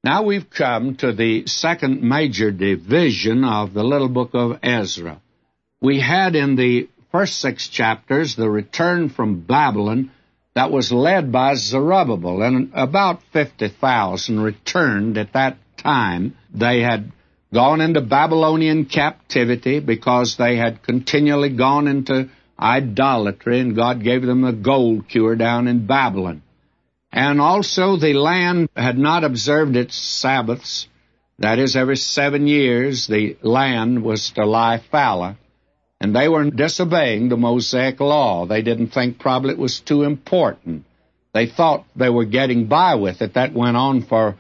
Now we've come to the second major division of the little book of Ezra. We had in the first 6 chapters the return from Babylon that was led by Zerubbabel, and about 50,000 returned at that time. They had gone into Babylonian captivity because they had continually gone into idolatry, and God gave them the gold cure down in Babylon. And also the land had not observed its Sabbaths. That is, every 7 years the land was to lie fallow. And they were disobeying the Mosaic law. They didn't think probably it was too important. They thought they were getting by with it. That went on for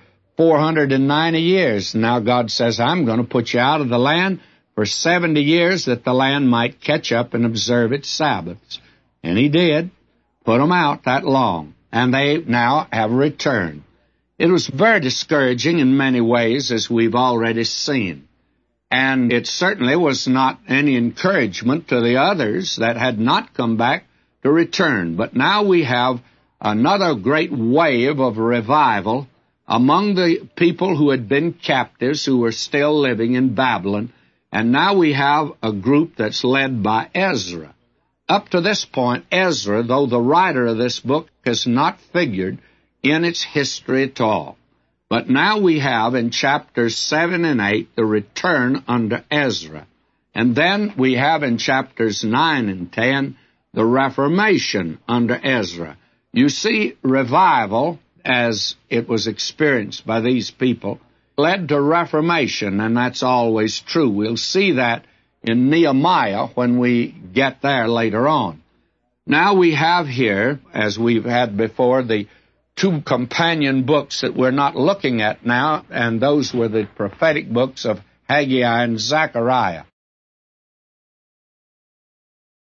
490 years. Now God says, I'm going to put you out of the land for 70 years that the land might catch up and observe its Sabbaths. And He did, put them out that long. And they now have returned. It was very discouraging in many ways, as we've already seen. And it certainly was not any encouragement to the others that had not come back to return. But now we have another great wave of revival among the people who had been captives, who were still living in Babylon. And now we have a group that's led by Ezra. Up to this point, Ezra, though the writer of this book, has not figured in its history at all. But now we have in chapters 7 and 8 the return under Ezra. And then we have in chapters 9 and 10 the Reformation under Ezra. You see, revival, as it was experienced by these people, led to reformation, and that's always true. We'll see that in Nehemiah when we get there later on. Now we have here, as we've had before, the 2 companion books that we're not looking at now, and those were the prophetic books of Haggai and Zechariah.